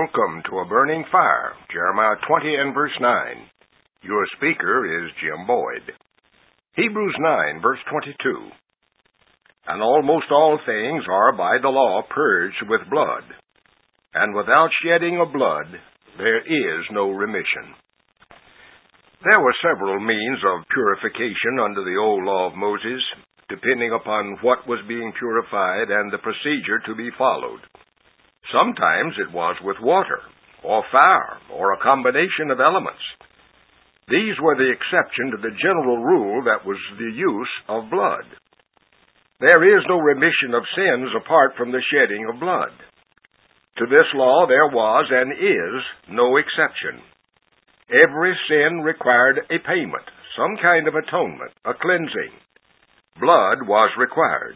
welcome to A Burning Fire, Jeremiah 20 and verse 9. Your speaker is Jim Boyd. Hebrews 9, verse 22. And almost all things are by the law purged with blood, and without shedding of blood there is no remission. There were several means of purification under the old law of Moses, depending upon what was being purified and the procedure to be followed. Sometimes it was with water, or fire, or a combination of elements. These were the exception to the general rule that was the use of blood. There is no remission of sins apart from the shedding of blood. To this law there was and is no exception. Every sin required a payment, some kind of atonement, a cleansing. Blood was required.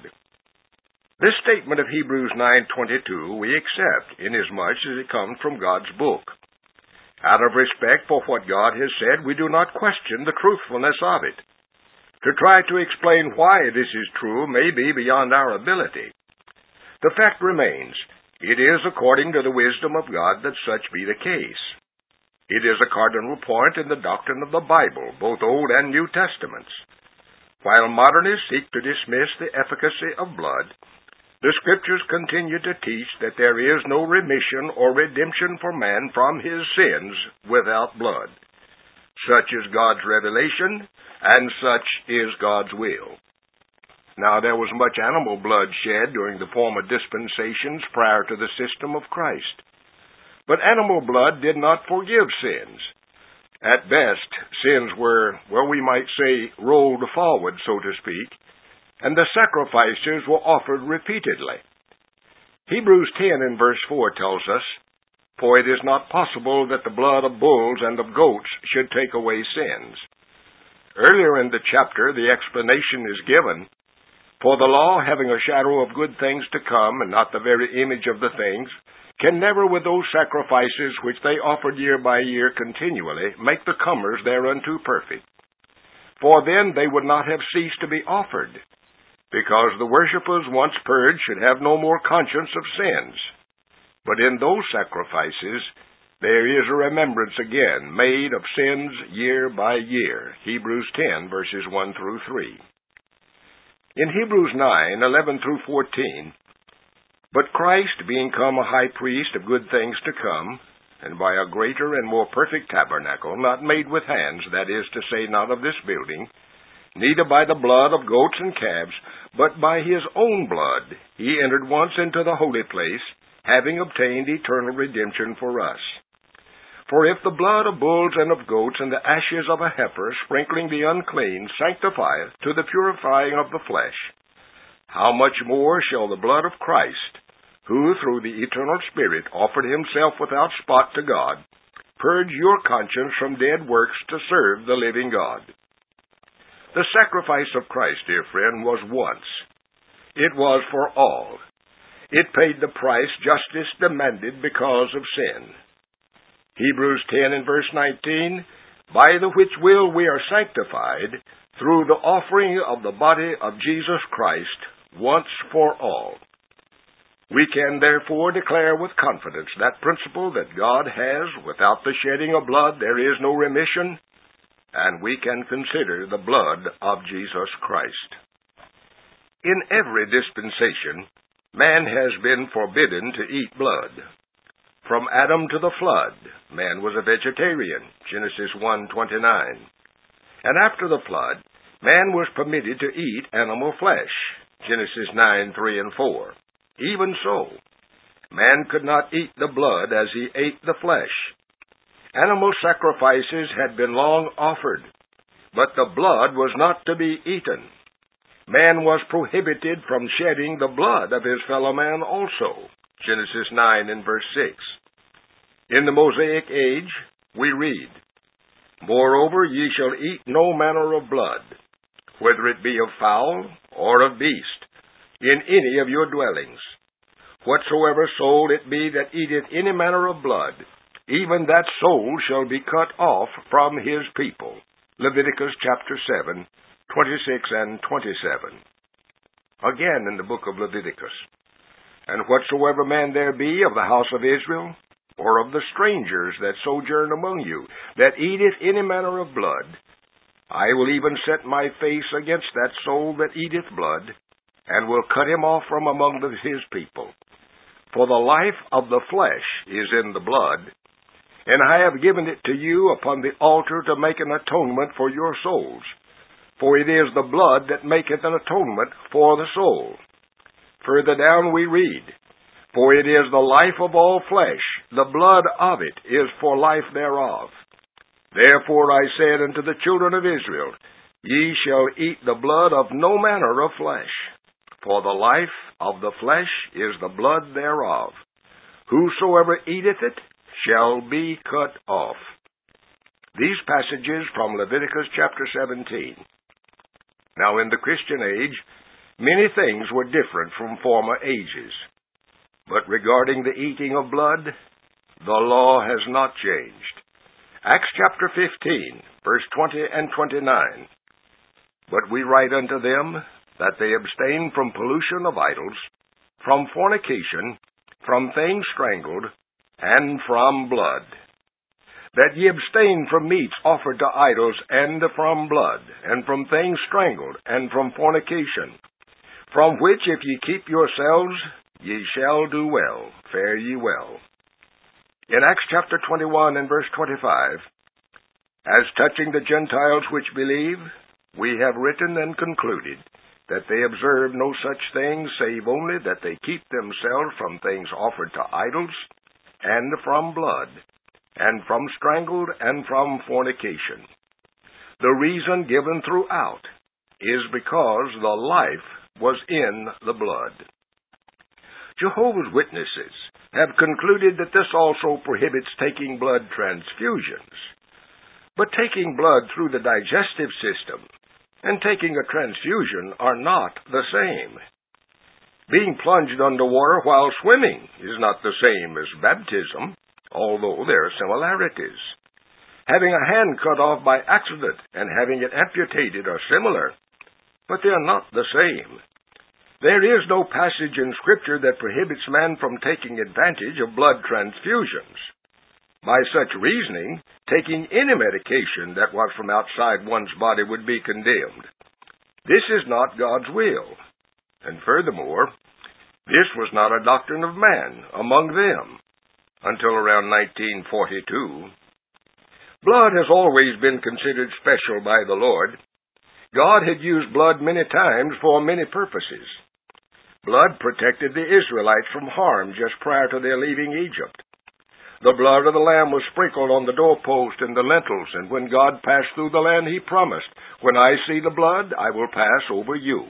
This statement of Hebrews 9:22 we accept inasmuch as it comes from God's book. Out of respect for what God has said, we do not question the truthfulness of it. To try to explain why this is true may be beyond our ability. The fact remains, it is according to the wisdom of God that such be the case. It is a cardinal point in the doctrine of the Bible, both Old and New Testaments. While modernists seek to dismiss the efficacy of blood, the Scriptures continue to teach that there is no remission or redemption for man from his sins without blood. Such is God's revelation, and such is God's will. Now, there was much animal blood shed during the former dispensations prior to the system of Christ. But animal blood did not forgive sins. At best, sins were, we might say, rolled forward, so to speak, and the sacrifices were offered repeatedly. Hebrews 10 and verse 4 tells us, For it is not possible that the blood of bulls and of goats should take away sins. Earlier in the chapter, the explanation is given, For the law, having a shadow of good things to come, and not the very image of the things, can never with those sacrifices which they offered year by year continually make the comers thereunto perfect. For then they would not have ceased to be offered, because the worshippers once purged should have no more conscience of sins. But in those sacrifices there is a remembrance again made of sins year by year. Hebrews 10, verses 1 through 3. In Hebrews 9, 11 through 14, But Christ, being come a high priest of good things to come, and by a greater and more perfect tabernacle, not made with hands, that is to say, not of this building, neither by the blood of goats and calves, but by his own blood, he entered once into the holy place, having obtained eternal redemption for us. For if the blood of bulls and of goats and the ashes of a heifer, sprinkling the unclean, sanctifieth to the purifying of the flesh, how much more shall the blood of Christ, who through the eternal Spirit offered himself without spot to God, purge your conscience from dead works to serve the living God? The sacrifice of Christ, dear friend, was once. It was for all. It paid the price justice demanded because of sin. Hebrews 10 and verse 19, By the which will we are sanctified through the offering of the body of Jesus Christ once for all. We can therefore declare with confidence that principle that God has, without the shedding of blood there is no remission, and we can consider the blood of Jesus Christ. In every dispensation, man has been forbidden to eat blood. From Adam to the flood, man was a vegetarian, Genesis 1:29. And after the flood, man was permitted to eat animal flesh, Genesis 9:3 and 4. Even so, man could not eat the blood as he ate the flesh. Animal sacrifices had been long offered, but the blood was not to be eaten. Man was prohibited from shedding the blood of his fellow man also. Genesis 9 and verse 6. In the Mosaic age, we read, Moreover, ye shall eat no manner of blood, whether it be of fowl or of beast, in any of your dwellings. Whatsoever soul it be that eateth any manner of blood, even that soul shall be cut off from his people. Leviticus chapter 7, 26 and 27. Again in the book of Leviticus. And whatsoever man there be of the house of Israel, or of the strangers that sojourn among you, that eateth any manner of blood, I will even set my face against that soul that eateth blood, and will cut him off from among his people. For the life of the flesh is in the blood, and I have given it to you upon the altar to make an atonement for your souls. For it is the blood that maketh an atonement for the soul. Further down we read, For it is the life of all flesh, the blood of it is for life thereof. Therefore I said unto the children of Israel, Ye shall eat the blood of no manner of flesh, for the life of the flesh is the blood thereof. Whosoever eateth it shall be cut off. These passages from Leviticus chapter 17. Now in the Christian age, many things were different from former ages. But regarding the eating of blood, the law has not changed. Acts chapter 15, verse 20 and 29. But we write unto them that they abstain from pollution of idols, from fornication, from things strangled, and from blood. That ye abstain from meats offered to idols, and from blood, and from things strangled, and from fornication, from which if ye keep yourselves, ye shall do well, fare ye well. In Acts chapter 21 and verse 25, As touching the Gentiles which believe, we have written and concluded that they observe no such thing, save only that they keep themselves from things offered to idols, and from blood, and from strangled, and from fornication. The reason given throughout is because the life was in the blood. Jehovah's Witnesses have concluded that this also prohibits taking blood transfusions. But taking blood through the digestive system and taking a transfusion are not the same. Being plunged underwater while swimming is not the same as baptism, although there are similarities. Having a hand cut off by accident and having it amputated are similar, but they are not the same. There is no passage in Scripture that prohibits man from taking advantage of blood transfusions. By such reasoning, taking any medication that was from outside one's body would be condemned. This is not God's will. And furthermore, this was not a doctrine of man among them until around 1942. Blood has always been considered special by the Lord. God had used blood many times for many purposes. Blood protected the Israelites from harm just prior to their leaving Egypt. The blood of the lamb was sprinkled on the doorpost and the lintels, and when God passed through the land, he promised, When I see the blood, I will pass over you.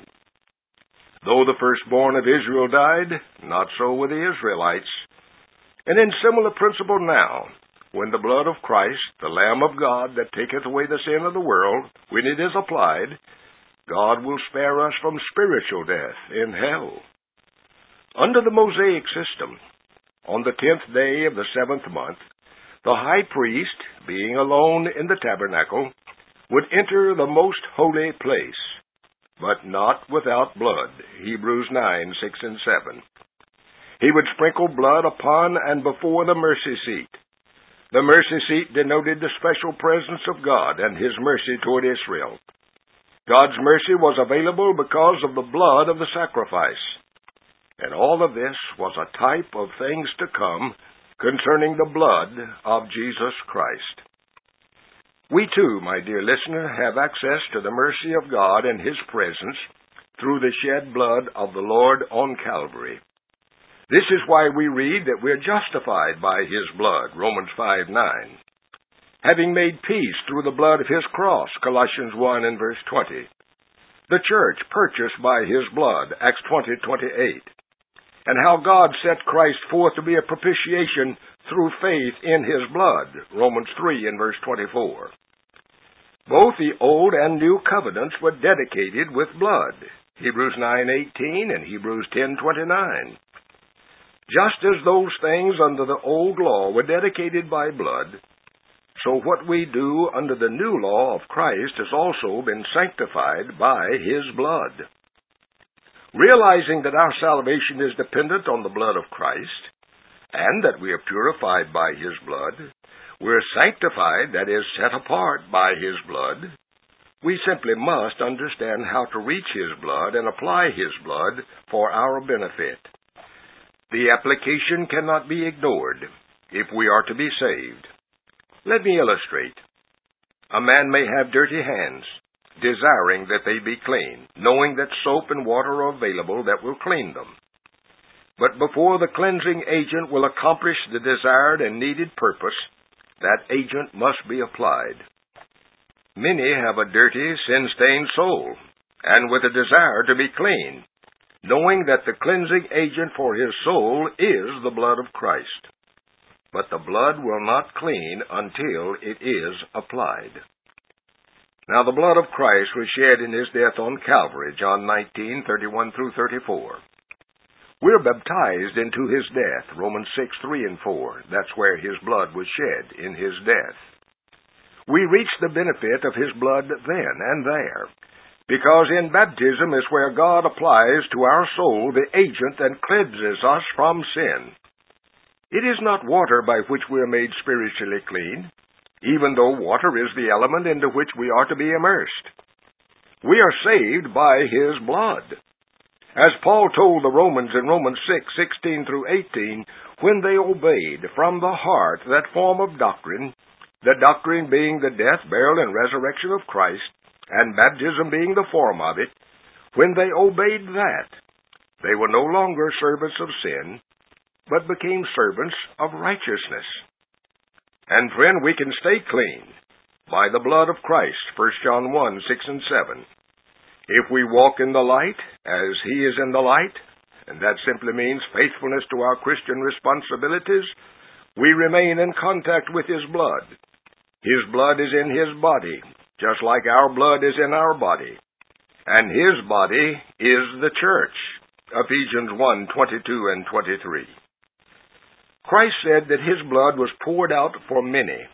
Though the firstborn of Israel died, not so with the Israelites. And in similar principle now, when the blood of Christ, the Lamb of God that taketh away the sin of the world, when it is applied, God will spare us from spiritual death in hell. Under the Mosaic system, on the 10th day of the 7th month, the high priest, being alone in the tabernacle, would enter the most holy place, but not without blood. Hebrews 9, 6 and 7. He would sprinkle blood upon and before the mercy seat. The mercy seat denoted the special presence of God and his mercy toward Israel. God's mercy was available because of the blood of the sacrifice. And all of this was a type of things to come concerning the blood of Jesus Christ. We too, my dear listener, have access to the mercy of God and his presence through the shed blood of the Lord on Calvary. This is why we read that we are justified by his blood, Romans 5:9. Having made peace through the blood of his cross, Colossians 1 and verse 20. The church purchased by his blood, Acts 20:28. And how God set Christ forth to be a propitiation through faith in his blood, Romans 3 and verse 24. Both the Old and New Covenants were dedicated with blood, Hebrews 9:18 and Hebrews 10:29. Just as those things under the old law were dedicated by blood, so what we do under the new law of Christ has also been sanctified by his blood. Realizing that our salvation is dependent on the blood of Christ, and that we are purified by His blood, we're sanctified, that is, set apart by His blood, we simply must understand how to reach His blood and apply His blood for our benefit. The application cannot be ignored if we are to be saved. Let me illustrate. A man may have dirty hands, desiring that they be clean, knowing that soap and water are available that will clean them. But before the cleansing agent will accomplish the desired and needed purpose, that agent must be applied. Many have a dirty, sin-stained soul, and with a desire to be clean, knowing that the cleansing agent for his soul is the blood of Christ. But the blood will not clean until it is applied. Now the blood of Christ was shed in His death on Calvary, John 19:31 through 34. We're baptized into His death, Romans 6:3 and 4. That's where His blood was shed, in His death. We reach the benefit of His blood then and there, because in baptism is where God applies to our soul the agent that cleanses us from sin. It is not water by which we are made spiritually clean, even though water is the element into which we are to be immersed. We are saved by His blood. As Paul told the Romans in Romans 6:16 through 18, when they obeyed from the heart that form of doctrine, the doctrine being the death, burial, and resurrection of Christ, and baptism being the form of it, when they obeyed that, they were no longer servants of sin, but became servants of righteousness. And friend, we can stay clean by the blood of Christ, 1 John 1:6 and 7. If we walk in the light, as He is in the light, and that simply means faithfulness to our Christian responsibilities, we remain in contact with His blood. His blood is in His body, just like our blood is in our body. And His body is the church, Ephesians 1:22 and 23. Christ said that His blood was poured out for many.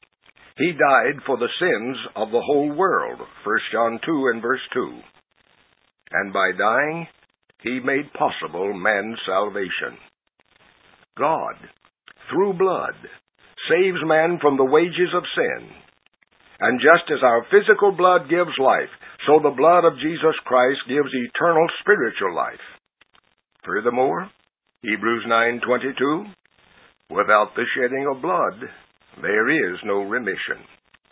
He died for the sins of the whole world, 1 John 2 and verse 2. And by dying, He made possible man's salvation. God, through blood, saves man from the wages of sin. And just as our physical blood gives life, so the blood of Jesus Christ gives eternal spiritual life. Furthermore, Hebrews 9:22, without the shedding of blood, there is no remission.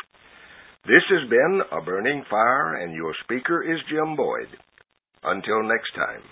This has been A Burning Fire, and your speaker is Jim Boyd. Until next time.